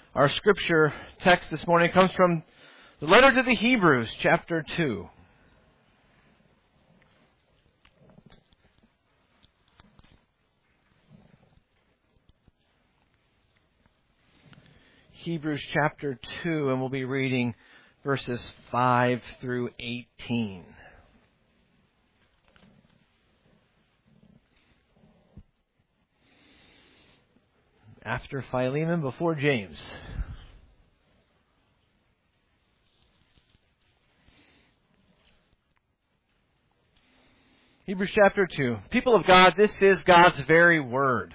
Our scripture text this morning comes from the letter to the Hebrews, chapter 2. Hebrews chapter 2, and we'll be reading verses 5 through 18. After Philemon, before James. Hebrews chapter 2. People of God, this is God's very word.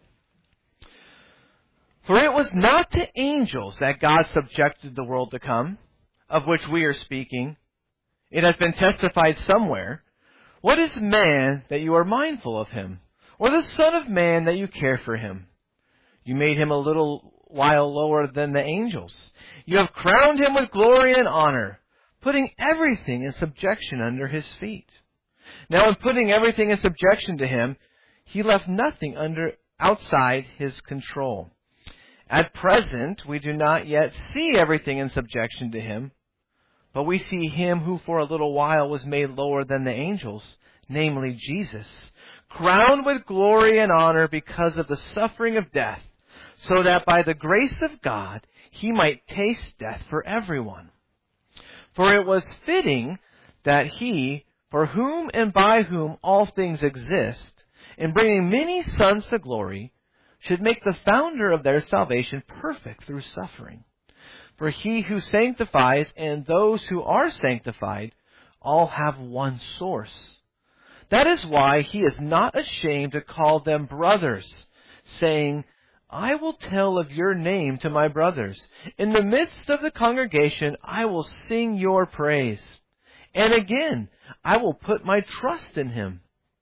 For it was not to angels that God subjected the world to come, of which we are speaking. It has been testified somewhere. What is man that you are mindful of him, or the Son of Man that you care for him? You made him a little while lower than the angels. You have crowned him with glory and honor, putting everything in subjection under his feet. Now in putting everything in subjection to him, he left nothing outside his control. At present, we do not yet see everything in subjection to him, but we see him who for a little while was made lower than the angels, namely Jesus, crowned with glory and honor because of the suffering of death, so that by the grace of God he might taste death for everyone. For it was fitting that he, for whom and by whom all things exist, in bringing many sons to glory, should make the founder of their salvation perfect through suffering. For he who sanctifies and those who are sanctified all have one source. That is why he is not ashamed to call them brothers, saying, I will tell of your name to my brothers. In the midst of the congregation I will sing your praise. And again, I will put my trust in him.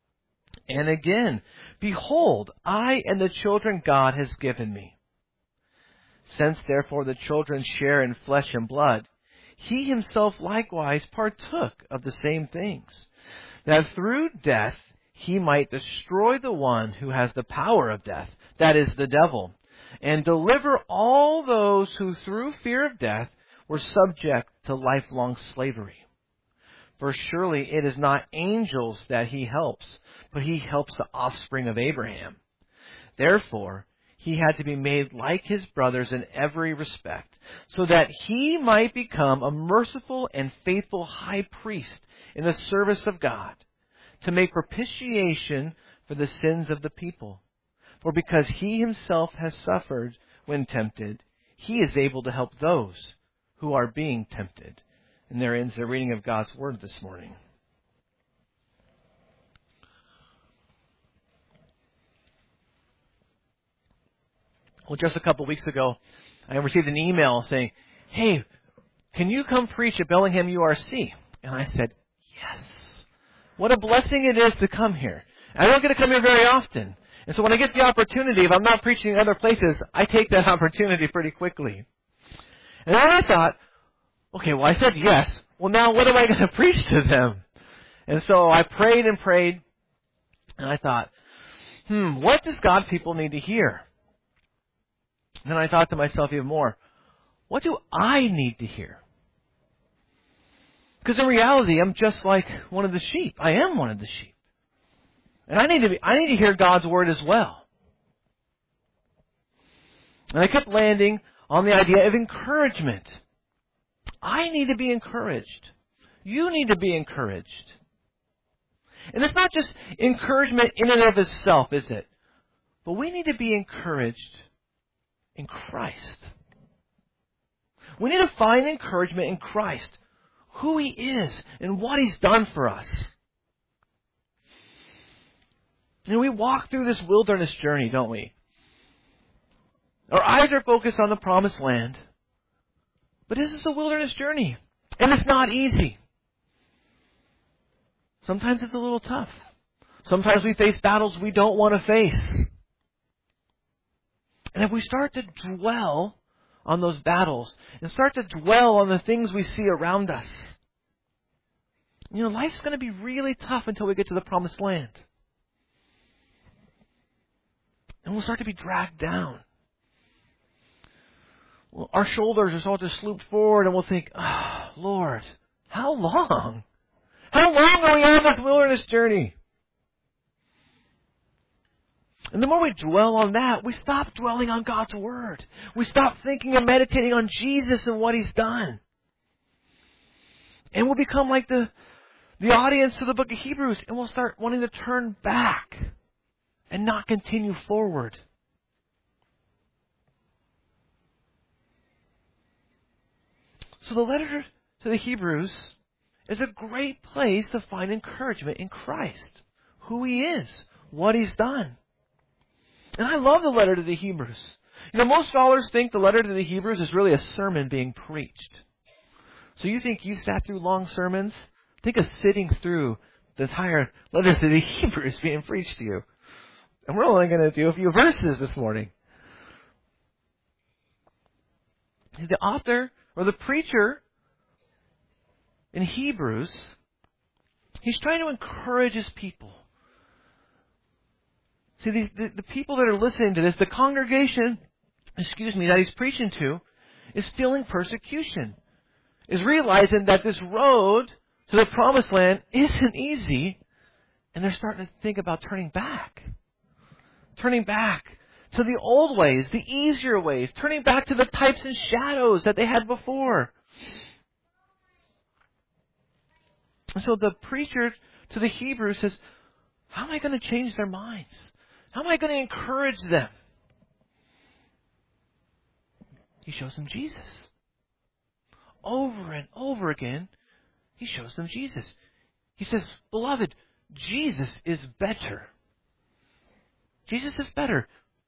And again, behold, I and the children God has given me. Since therefore the children share in flesh and blood, he himself likewise partook of the same things, that through death he might destroy the one who has the power of death, that is, the devil, and deliver all those who through fear of death were subject to lifelong slavery. For surely it is not angels that he helps, but he helps the offspring of Abraham. Therefore, he had to be made like his brothers in every respect, so that he might become a merciful and faithful high priest in the service of God, to make propitiation for the sins of the people. For because he himself has suffered when tempted, he is able to help those who are being tempted. And there ends the reading of God's Word this morning. Well, just a couple weeks ago, I received an email saying, hey, can you come preach at Bellingham URC? And I said, yes. What a blessing it is to come here. I don't get to come here very often. And so when I get the opportunity, if I'm not preaching in other places, I take that opportunity pretty quickly. And then I thought, okay, well, I said yes. Well, now what am I going to preach to them? And so I prayed and prayed, and I thought, what does God's people need to hear? And then I thought to myself even more, what do I need to hear? Because in reality, I'm just like one of the sheep. I am one of the sheep. And I need to hear God's word as well. And I kept landing on the idea of encouragement. I need to be encouraged. You need to be encouraged. And it's not just encouragement in and of itself, is it? But we need to be encouraged in Christ. We need to find encouragement in Christ, who He is and what He's done for us. You know, we walk through this wilderness journey, don't we? Our eyes are focused on the promised land. But this is a wilderness journey. And it's not easy. Sometimes it's a little tough. Sometimes we face battles we don't want to face. And if we start to dwell on those battles and start to dwell on the things we see around us, you know, life's going to be really tough until we get to the promised land. And we'll start to be dragged down. our shoulders are all just slooped forward and we'll think, oh, Lord, how long? How long are we on this wilderness journey? And the more we dwell on that, we stop dwelling on God's Word. We stop thinking and meditating on Jesus and what He's done. And we'll become like the audience to the book of Hebrews, and we'll start wanting to turn back and not continue forward. So the letter to the Hebrews is a great place to find encouragement in Christ, who He is, what He's done. And I love the letter to the Hebrews. You know, most scholars think the letter to the Hebrews is really a sermon being preached. So you think you sat through long sermons? Think of sitting through the entire letter to the Hebrews being preached to you. And we're only going to do a few verses this morning. The author, or the preacher in Hebrews, he's trying to encourage his people. See, the people that are listening to this, the congregation, that he's preaching to, is feeling persecution. Is realizing that this road to the promised land isn't easy, and they're starting to think about turning back. Turning back to the old ways, the easier ways, turning back to the types and shadows that they had before. And so the preacher to the Hebrews says, how am I going to change their minds? How am I going to encourage them? He shows them Jesus. Over and over again, he shows them Jesus. He says, beloved, Jesus is better. Jesus is better.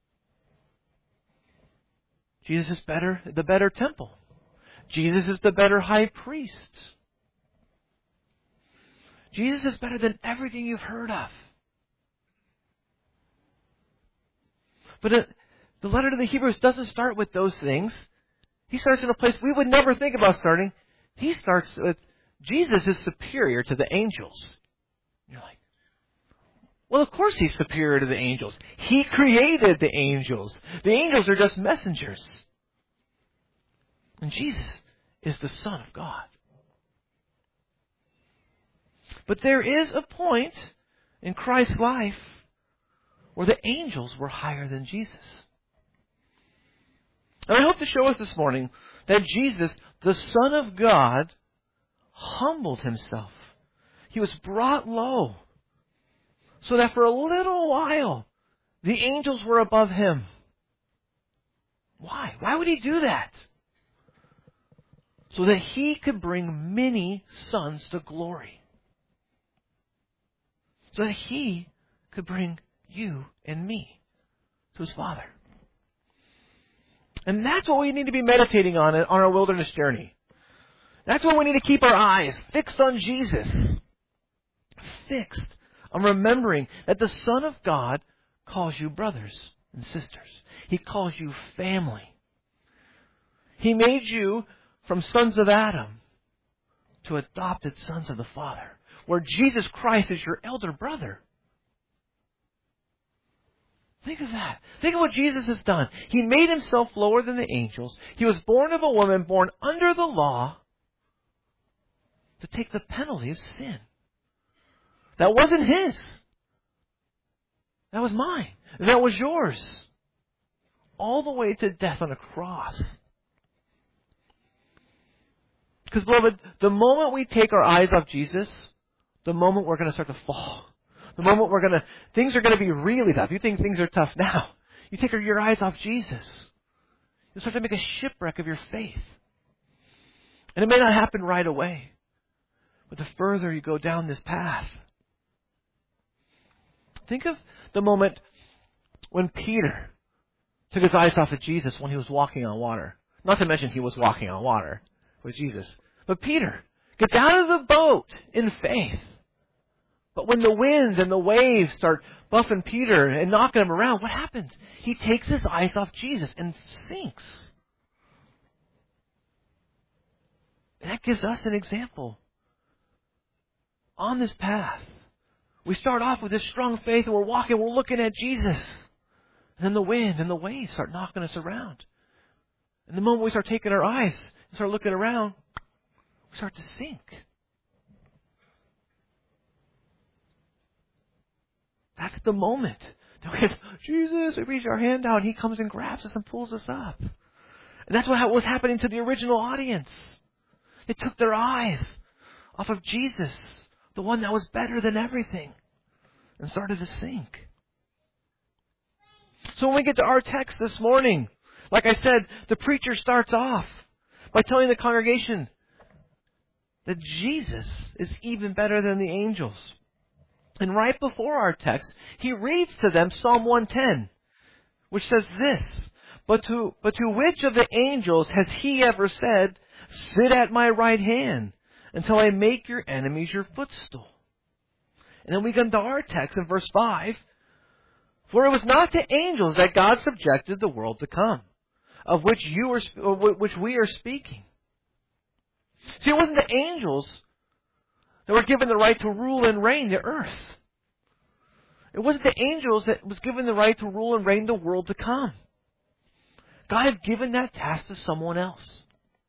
Jesus is better, the better temple. Jesus is the better high priest. Jesus is better than everything you've heard of. But the letter to the Hebrews doesn't start with those things. He starts in a place we would never think about starting. He starts with, Jesus is superior to the angels. You're like, well, of course He's superior to the angels. He created the angels. The angels are just messengers. And Jesus is the Son of God. But there is a point in Christ's life where the angels were higher than Jesus. And I hope to show us this morning that Jesus, the Son of God, humbled Himself. He was brought low so that for a little while the angels were above Him. Why? Why would He do that? So that He could bring many sons to glory. So that He could bring you and me to His Father. And that's what we need to be meditating on our wilderness journey. That's what we need to keep our eyes fixed on Jesus. Fixed on remembering that the Son of God calls you brothers and sisters. He calls you family. He made you from sons of Adam to adopted sons of the Father, where Jesus Christ is your elder brother. Think of that. Think of what Jesus has done. He made Himself lower than the angels. He was born of a woman, born under the law, to take the penalty of sin. That wasn't His. That was mine. And that was yours. All the way to death on a cross. Because, beloved, the moment we take our eyes off Jesus, the moment we're going to start to fall. The moment things are going to be really tough. You think things are tough now. You take your eyes off Jesus. You start to make a shipwreck of your faith. And it may not happen right away. But the further you go down this path. Think of the moment when Peter took his eyes off of Jesus when He was walking on water. Not to mention He was walking on water with Jesus. But Peter gets out of the boat in faith. But when the winds and the waves start buffing Peter and knocking him around, what happens? He takes his eyes off Jesus and sinks. And that gives us an example. On this path, we start off with this strong faith and we're walking, we're looking at Jesus. And then the wind and the waves start knocking us around. And the moment we start taking our eyes and start looking around, we start to sink. That's the moment. Jesus, we reach our hand out, and He comes and grabs us and pulls us up. And that's what was happening to the original audience. They took their eyes off of Jesus, the one that was better than everything, and started to sink. So when we get to our text this morning, like I said, the preacher starts off by telling the congregation that Jesus is even better than the angels. And right before our text, he reads to them Psalm 110, which says this, But to which of the angels has he ever said, sit at my right hand until I make your enemies your footstool? And then we come to our text in verse 5. For it was not to angels that God subjected the world to come, of which we are speaking. See, it wasn't the angels that were given the right to rule and reign the earth. It wasn't the angels that was given the right to rule and reign the world to come. God had given that task to someone else.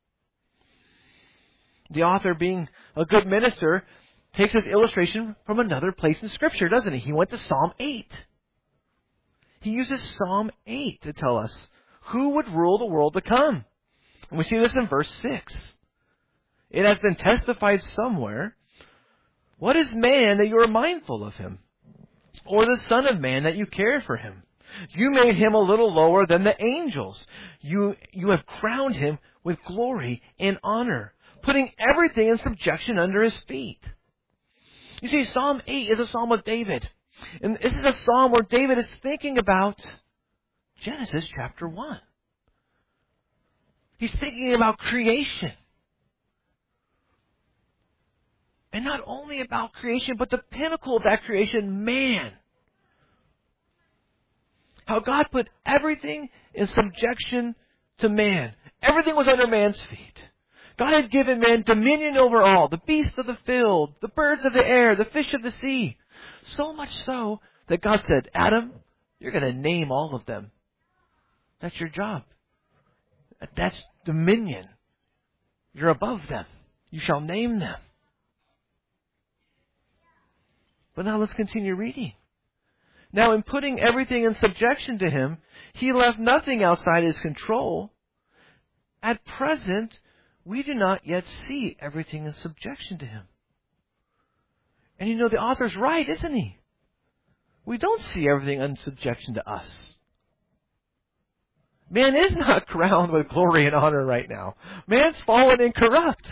The author, being a good minister, takes his illustration from another place in Scripture, doesn't he? He went to Psalm 8. He uses Psalm 8 to tell us who would rule the world to come. And we see this in verse 6. It has been testified somewhere, what is man that you are mindful of him? Or the Son of Man that you care for him? You made him a little lower than the angels. You have crowned him with glory and honor, putting everything in subjection under his feet. You see, Psalm 8 is a psalm of David. And this is a psalm where David is thinking about Genesis chapter 1. He's thinking about creation. And not only about creation, but the pinnacle of that creation, man. How God put everything in subjection to man. Everything was under man's feet. God had given man dominion over all, the beasts of the field, the birds of the air, the fish of the sea. So much so that God said, Adam, you're going to name all of them. That's your job. That's dominion. You're above them. You shall name them. But now let's continue reading. Now, in putting everything in subjection to him, he left nothing outside his control. At present, we do not yet see everything in subjection to him. And you know, the author's right, isn't he? We don't see everything in subjection to us. Man is not crowned with glory and honor right now. Man's fallen and corrupt.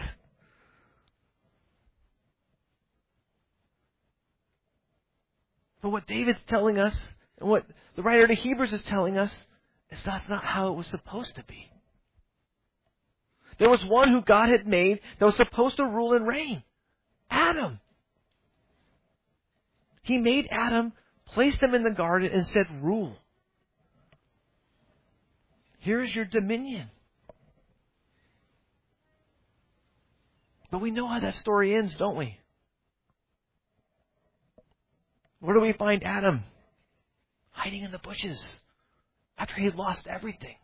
But what David's telling us, and what the writer to Hebrews is telling us, is that's not how it was supposed to be. There was one who God had made that was supposed to rule and reign. Adam. He made Adam, placed him in the garden, and said, rule. Here's your dominion. But we know how that story ends, don't we? Where do we find Adam? Hiding in the bushes after he lost everything.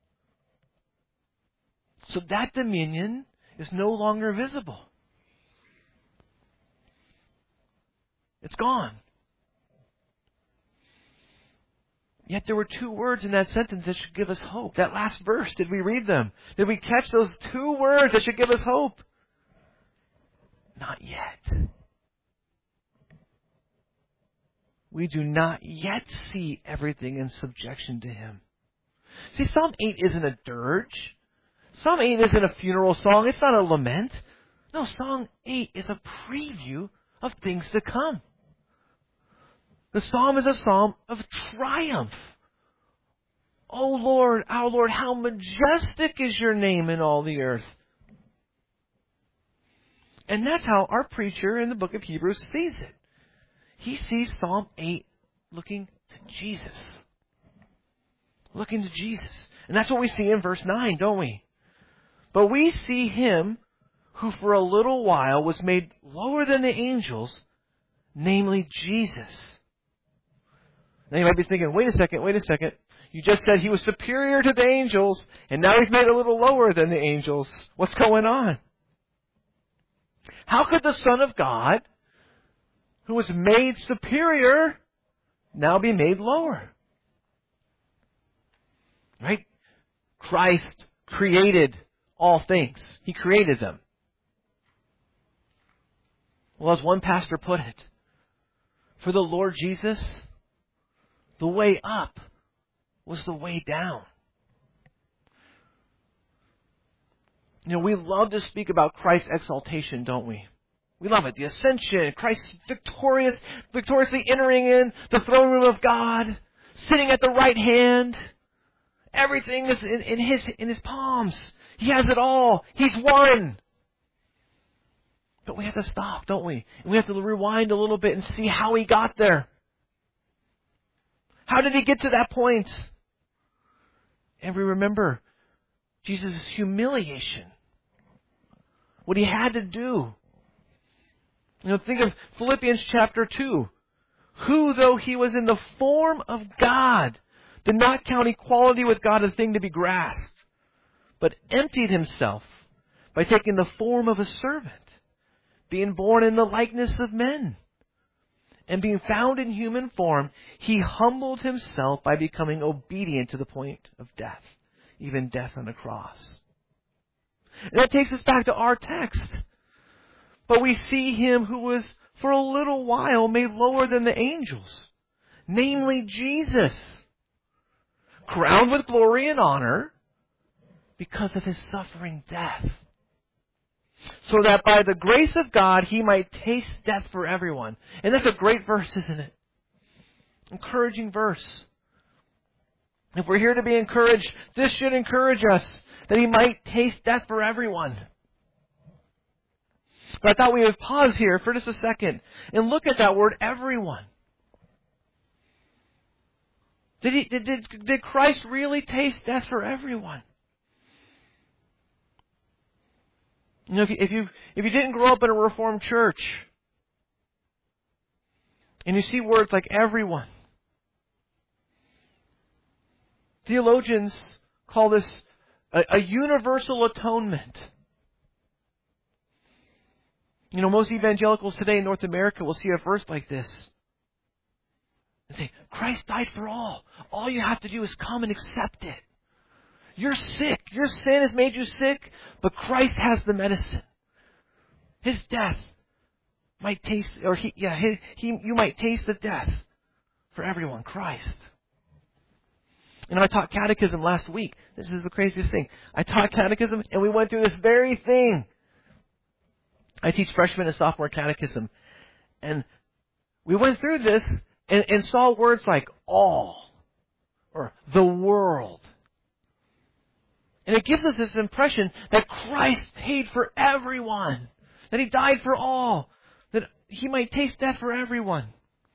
So that dominion is no longer visible. It's gone. Yet there were two words in that sentence that should give us hope. That last verse, did we read them? Did we catch those two words that should give us hope? Not yet. We do not yet see everything in subjection to him. See, Psalm 8 isn't a dirge. Psalm 8 isn't a funeral song. It's not a lament. No, Psalm 8 is a preview of things to come. The psalm is a psalm of triumph. O Lord, our Lord, how majestic is your name in all the earth. And that's how our preacher in the book of Hebrews sees it. He sees Psalm 8 looking to Jesus. Looking to Jesus. And that's what we see in verse 9, don't we? But we see him who for a little while was made lower than the angels, namely Jesus. Now you might be thinking, wait a second. You just said he was superior to the angels, and now he's made a little lower than the angels. What's going on? How could the Son of God, who was made superior, now be made lower? Right? Christ created all things. He created them. Well, as one pastor put it, for the Lord Jesus, the way up was the way down. You know, we love to speak about Christ's exaltation, don't we? We love it. The ascension, Christ victoriously entering in the throne room of God, sitting at the right hand. Everything is in his palms. He has it all. He's won. But we have to stop, don't we? And we have to rewind a little bit and see how he got there. How did he get to that point? And we remember Jesus' humiliation. What he had to do. You know, think of Philippians chapter 2. Who, though he was in the form of God, did not count equality with God a thing to be grasped, but emptied himself by taking the form of a servant, being born in the likeness of men. And being found in human form, he humbled himself by becoming obedient to the point of death, even death on the cross. And that takes us back to our text. But we see him who was for a little while made lower than the angels, namely Jesus, crowned with glory and honor because of his suffering death, so that by the grace of God he might taste death for everyone. And that's a great verse, isn't it? Encouraging verse. If we're here to be encouraged, this should encourage us, that he might taste death for everyone. But I thought we would pause here for just a second and look at that word, everyone. Did Christ really taste death for everyone? You know, if you didn't grow up in a Reformed church, and you see words like everyone, theologians call this a universal atonement. You know, most evangelicals today in North America will see a verse like this and say, Christ died for all. All you have to do is come and accept it. You're sick. Your sin has made you sick, but Christ has the medicine. His death might taste, you might taste the death for everyone. Christ. And I taught catechism last week. This is the craziest thing. I taught catechism, and we went through this very thing. I teach freshman and sophomore catechism, and we went through this and saw words like all or the world. And it gives us this impression that Christ paid for everyone, that he died for all, that he might taste death for everyone.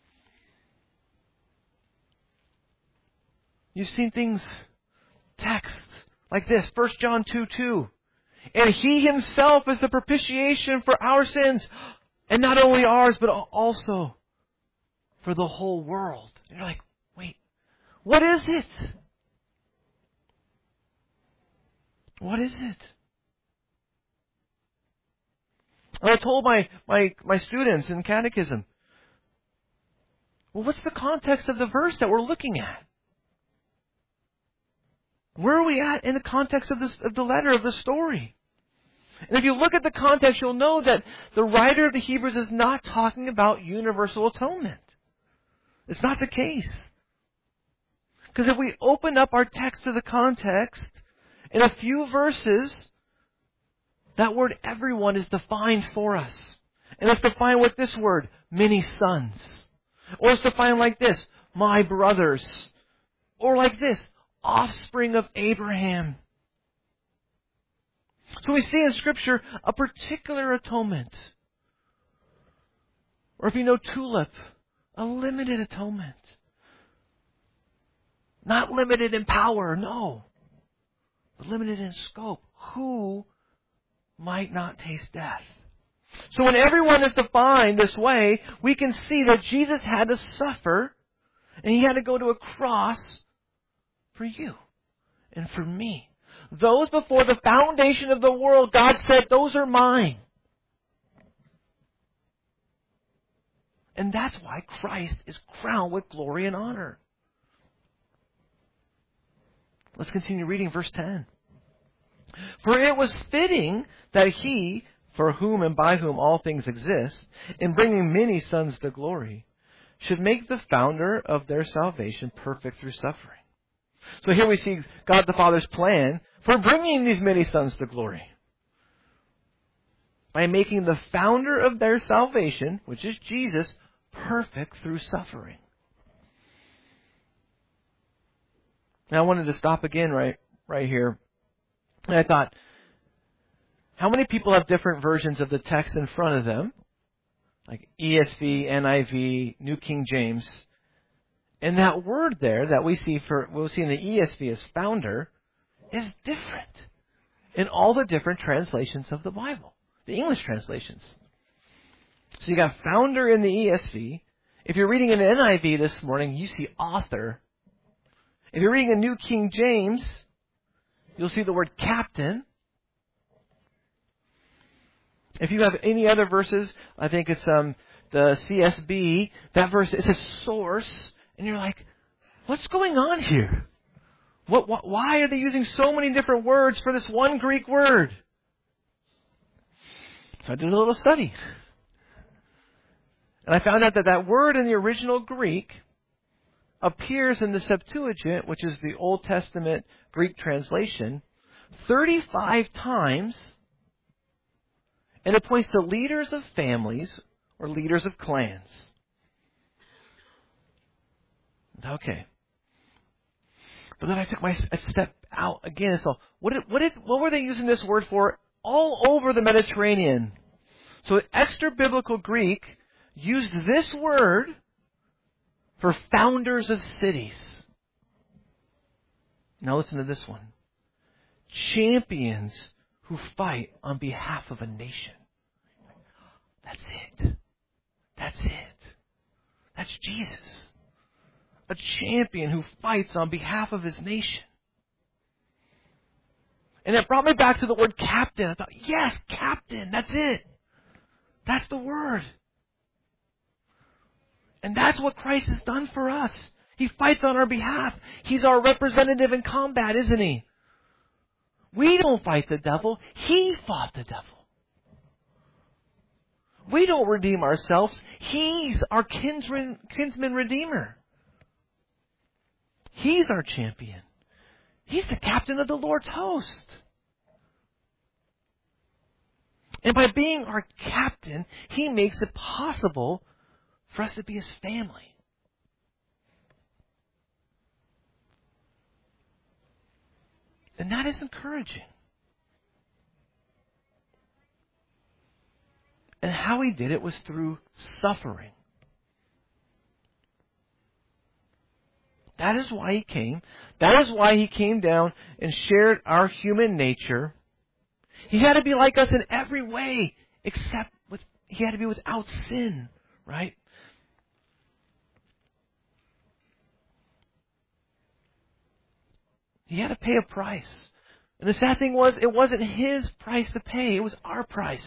You've seen things, texts like this, 1 John 2:2. And he himself is the propitiation for our sins, and not only ours, but also for the whole world. And you're like, wait, what is it? What is it? And I told my students in catechism, well, what's the context of the verse that we're looking at? Where are we at in the context of the letter, of the story? And if you look at the context, you'll know that the writer of the Hebrews is not talking about universal atonement. It's not the case. Because if we open up our text to the context, in a few verses, that word everyone is defined for us. And it's defined with this word, many sons. Or it's defined like this, my brothers. Or like this, offspring of Abraham. So we see in Scripture a particular atonement. Or if you know tulip, a limited atonement. Not limited in power, no. But limited in scope. Who might not taste death? So when everyone is defined this way, we can see that Jesus had to suffer And He had to go to a cross for you and for me. Those before the foundation of the world, God said, those are mine. And that's why Christ is crowned with glory and honor. Let's continue reading verse 10. For it was fitting that He, for whom and by whom all things exist, in bringing many sons to glory, should make the founder of their salvation perfect through suffering. So here we see God the Father's plan for bringing these many sons to glory. By making the founder of their salvation, which is Jesus, perfect through suffering. Now I wanted to stop again right here. And I thought, how many people have different versions of the text in front of them? Like ESV, NIV, New King James. And that word there that we'll see in the ESV as founder is different in all the different translations of the Bible, the English translations. So you got founder in the ESV. If you're reading an NIV this morning, you see author. If you're reading a New King James, you'll see the word captain. If you have any other verses, I think it's the CSB, that verse, it says source, and you're like, what's going on here? Why are they using so many different words for this one Greek word? So I did a little study. And I found out that word in the original Greek appears in the Septuagint, which is the Old Testament Greek translation, 35 times. And it points to leaders of families or leaders of clans. Okay. But then I took a step out again. So what were they using this word for all over the Mediterranean? So extra biblical Greek used this word for founders of cities. Now listen to this one. Champions who fight on behalf of a nation. That's it. That's it. That's Jesus. A champion who fights on behalf of his nation. And it brought me back to the word captain. I thought, yes, captain, that's it. That's the word. And that's what Christ has done for us. He fights on our behalf. He's our representative in combat, isn't he? We don't fight the devil. He fought the devil. We don't redeem ourselves. He's our kinsman redeemer. He's our champion. He's the captain of the Lord's host. And by being our captain, He makes it possible for us to be His family. And that is encouraging. And how He did it was through suffering. That is why He came. That is why He came down and shared our human nature. He had to be like us in every way, except He had to be without sin, right? He had to pay a price. And the sad thing was, it wasn't His price to pay. It was our price.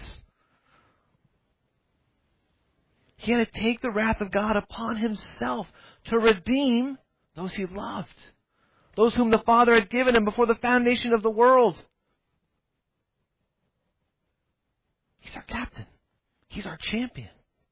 He had to take the wrath of God upon Himself to redeem those He loved. Those whom the Father had given Him before the foundation of the world. He's our captain. He's our champion.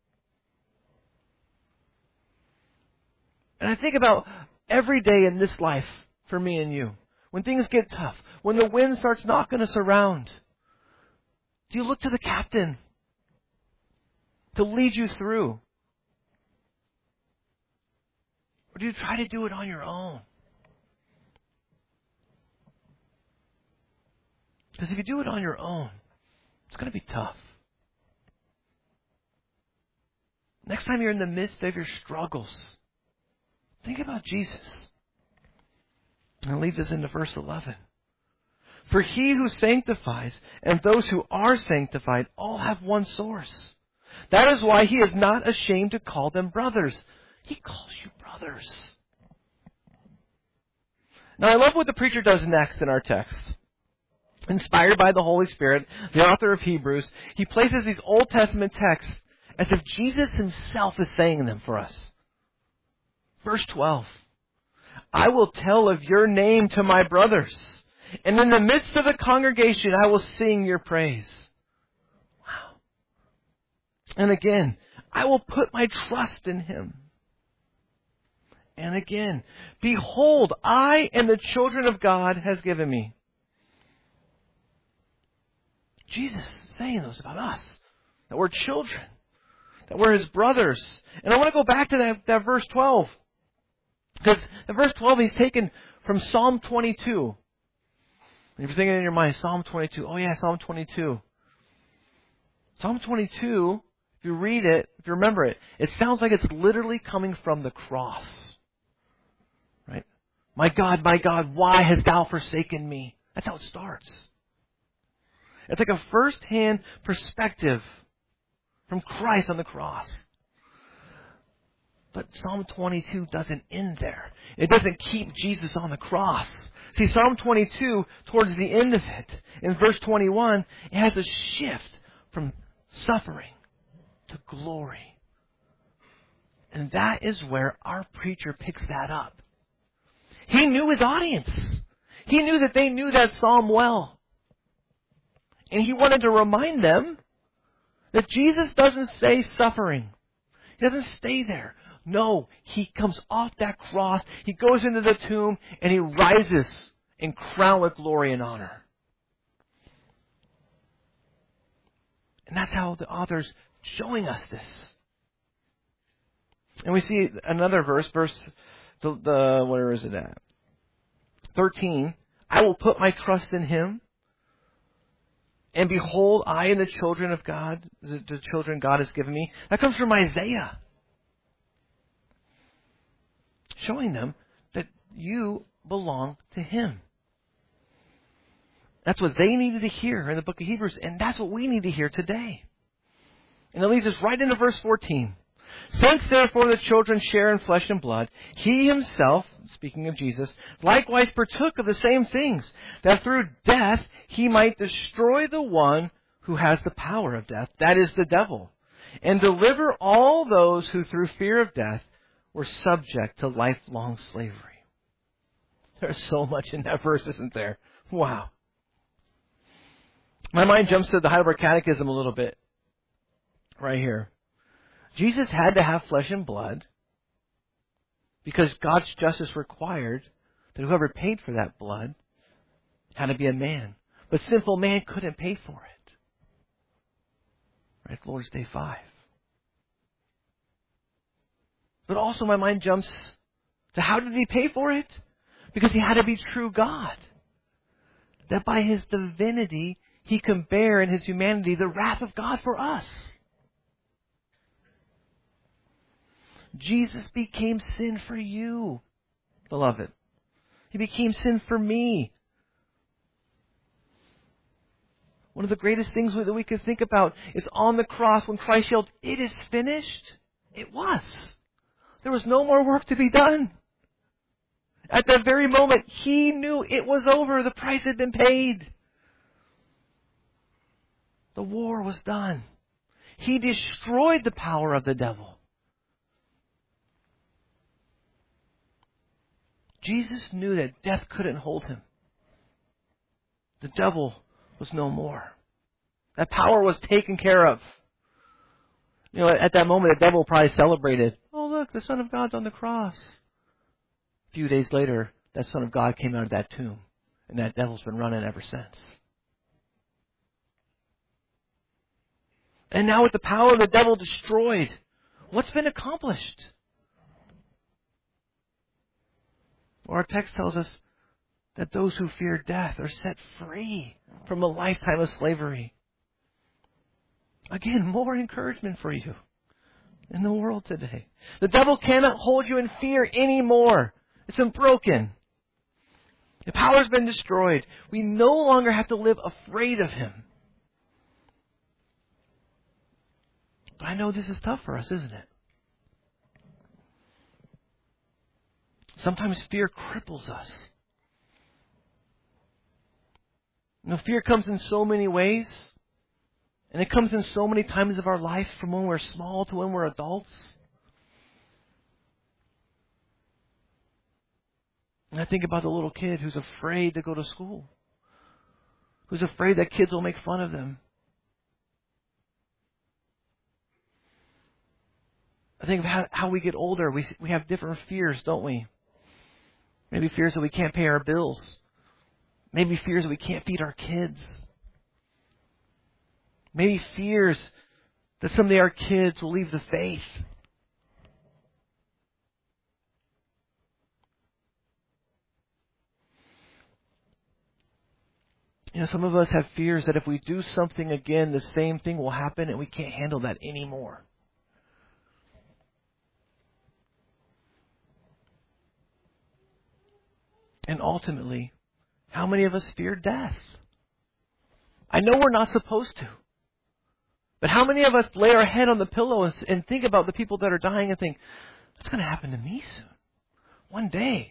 And I think about every day in this life for me and you. When things get tough, when the wind starts knocking us around, do you look to the captain to lead you through? Or do you try to do it on your own? Because if you do it on your own, it's going to be tough. Next time you're in the midst of your struggles, think about Jesus. And it leads us into verse 11. For He who sanctifies and those who are sanctified all have one source. That is why He is not ashamed to call them brothers. He calls you brothers. Now I love what the preacher does next in our text. Inspired by the Holy Spirit, the author of Hebrews, he places these Old Testament texts as if Jesus himself is saying them for us. Verse 12. I will tell of your name to my brothers, and in the midst of the congregation I will sing your praise. Wow. And again, I will put my trust in him. And again, behold, I and the children of God has given me. Jesus is saying those about us, that we're children, that we're his brothers. And I want to go back to that verse 12. Because in verse 12, he's taken from Psalm 22. And if you're thinking in your mind, Psalm 22. Oh yeah, Psalm 22. Psalm 22, if you read it, if you remember it, it sounds like it's literally coming from the cross. Right? My God, why hast thou forsaken me? That's how it starts. It's like a first-hand perspective from Christ on the cross. But Psalm 22 doesn't end there. It doesn't keep Jesus on the cross. See, Psalm 22, towards the end of it, in verse 21, it has a shift from suffering to glory. And that is where our preacher picks that up. He knew his audience. He knew that they knew that psalm well. And he wanted to remind them that Jesus doesn't say suffering. He doesn't stay there. No, he comes off that cross, he goes into the tomb, and he rises in crowned with glory and honor. And that's how the author's showing us this. And we see another verse, where is it at? 13. I will put my trust in him. And behold, I and the children of God, the children God has given me. That comes from Isaiah. Showing them that you belong to him. That's what they needed to hear in the book of Hebrews, and that's what we need to hear today. And it leads us right into verse 14. Since therefore the children share in flesh and blood, he himself, speaking of Jesus, likewise partook of the same things, that through death he might destroy the one who has the power of death, that is the devil, and deliver all those who through fear of death were subject to lifelong slavery. There's so much in that verse, isn't there? Wow. My mind jumps to the Heidelberg Catechism a little bit. Right here. Jesus had to have flesh and blood because God's justice required that whoever paid for that blood had to be a man. But sinful man couldn't pay for it. Right? Lord's Day 5. But also my mind jumps to how did he pay for it? Because he had to be true God. That by his divinity, he can bear in his humanity the wrath of God for us. Jesus became sin for you, beloved. He became sin for me. One of the greatest things that we could think about is on the cross when Christ yelled, "It is finished." It was. There was no more work to be done. At that very moment, he knew it was over. The price had been paid. The war was done. He destroyed the power of the devil. Jesus knew that death couldn't hold him. The devil was no more. That power was taken care of. You know, at that moment, the devil probably celebrated. Oh, look, the Son of God's on the cross. A few days later, that Son of God came out of that tomb. And that devil's been running ever since. And now with the power of the devil destroyed, what's been accomplished? Well, our text tells us that those who fear death are set free from a lifetime of slavery. Again, more encouragement for you in the world today. The devil cannot hold you in fear anymore. It's been broken. The power's been destroyed. We no longer have to live afraid of him. But I know this is tough for us, isn't it? Sometimes fear cripples us. Fear comes in so many ways. And it comes in so many times of our life, from when we're small to when we're adults. And I think about the little kid who's afraid to go to school. Who's afraid that kids will make fun of them. I think of how we get older. We have different fears, don't we? Maybe fears that we can't pay our bills. Maybe fears that we can't feed our kids. Maybe fears that someday our kids will leave the faith. Some of us have fears that if we do something again, the same thing will happen and we can't handle that anymore. And ultimately, how many of us fear death? I know we're not supposed to. But how many of us lay our head on the pillow and think about the people that are dying and think, that's going to happen to me soon. One day.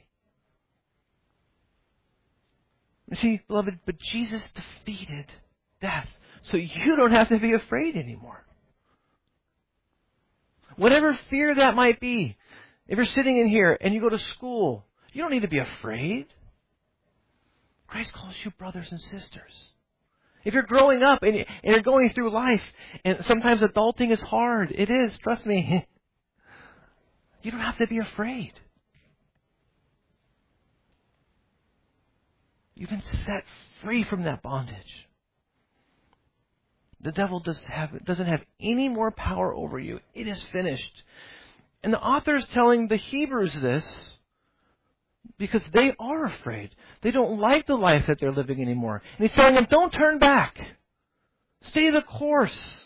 You see, beloved, but Jesus defeated death. So you don't have to be afraid anymore. Whatever fear that might be, if you're sitting in here and you go to school, you don't need to be afraid. Christ calls you brothers and sisters. If you're growing up and you're going through life, and sometimes adulting is hard. It is, trust me. You don't have to be afraid. You've been set free from that bondage. The devil doesn't have any more power over you. It is finished. And the author is telling the Hebrews this because they are afraid. They don't like the life that they're living anymore. And he's telling them, don't turn back. Stay the course.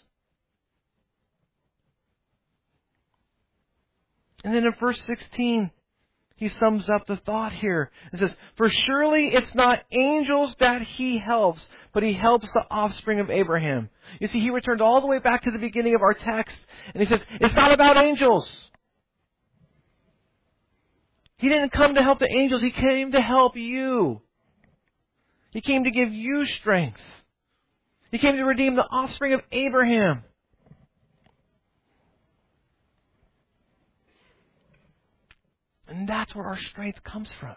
And then in verse 16, he sums up the thought here. It says, for surely it's not angels that he helps, but he helps the offspring of Abraham. You see, he returned all the way back to the beginning of our text, and he says, it's not about angels. He didn't come to help the angels. He came to help you. He came to give you strength. He came to redeem the offspring of Abraham. And that's where our strength comes from.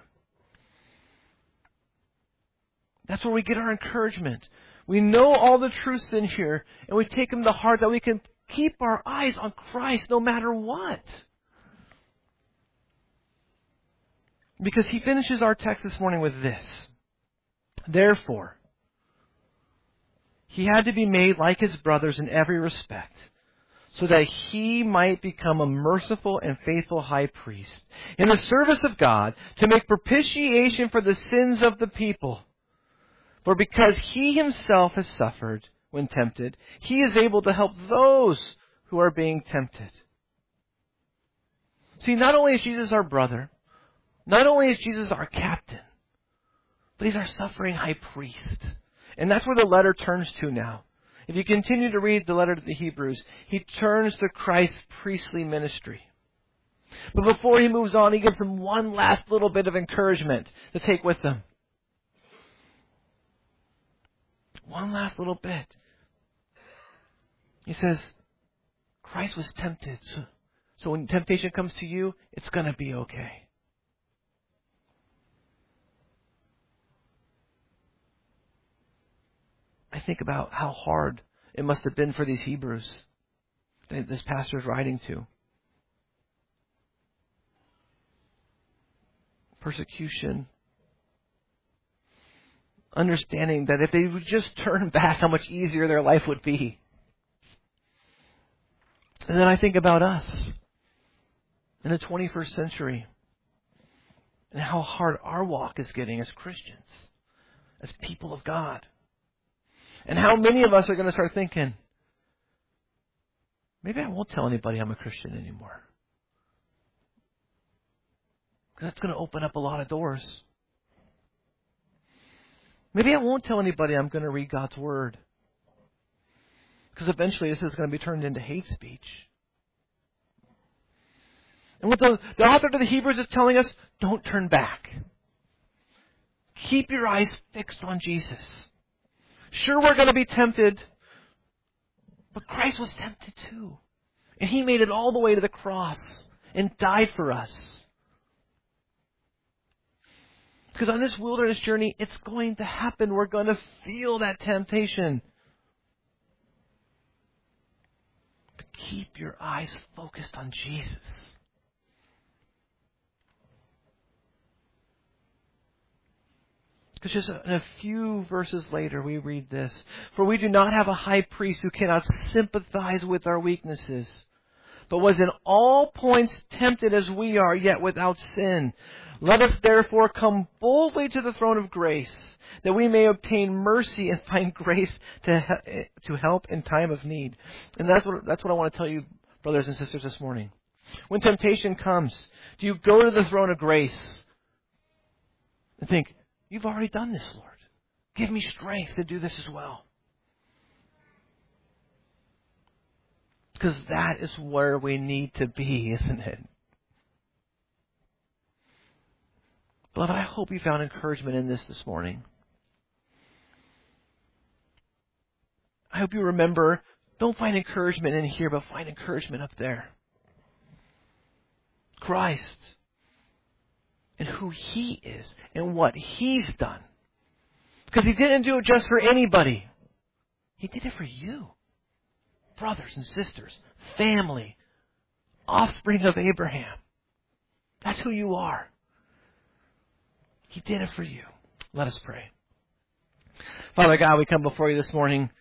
That's where we get our encouragement. We know all the truths in here, and we take them to heart that we can keep our eyes on Christ no matter what. Because he finishes our text this morning with this. Therefore, he had to be made like his brothers in every respect, so that he might become a merciful and faithful high priest in the service of God to make propitiation for the sins of the people. For because he himself has suffered when tempted, he is able to help those who are being tempted. See, not only is Jesus our brother, not only is Jesus our captain, but he's our suffering high priest. And that's where the letter turns to now. If you continue to read the letter to the Hebrews, he turns to Christ's priestly ministry. But before he moves on, he gives them one last little bit of encouragement to take with them. One last little bit. He says, Christ was tempted. So when temptation comes to you, it's going to be okay. I think about how hard it must have been for these Hebrews that this pastor is writing to. Persecution. Understanding that if they would just turn back, how much easier their life would be. And then I think about us in the 21st century and how hard our walk is getting as Christians, as people of God. And how many of us are going to start thinking, maybe I won't tell anybody I'm a Christian anymore. Because that's going to open up a lot of doors. Maybe I won't tell anybody I'm going to read God's Word. Because eventually this is going to be turned into hate speech. And what the author to the Hebrews is telling us, don't turn back. Keep your eyes fixed on Jesus. Sure, we're going to be tempted, but Christ was tempted too. And He made it all the way to the cross and died for us. Because on this wilderness journey, it's going to happen. We're going to feel that temptation. But keep your eyes focused on Jesus. Because just in a few verses later, we read this. For we do not have a high priest who cannot sympathize with our weaknesses, but was in all points tempted as we are, yet without sin. Let us therefore come boldly to the throne of grace, that we may obtain mercy and find grace to help in time of need. And that's what I want to tell you, brothers and sisters, this morning. When temptation comes, do you go to the throne of grace and think, you've already done this, Lord. Give me strength to do this as well. Because that is where we need to be, isn't it? Beloved, I hope you found encouragement in this morning. I hope you remember, don't find encouragement in here, but find encouragement up there. Christ. And who He is and what He's done. Because He didn't do it just for anybody. He did it for you. Brothers and sisters, family, offspring of Abraham. That's who you are. He did it for you. Let us pray. Father God, we come before you this morning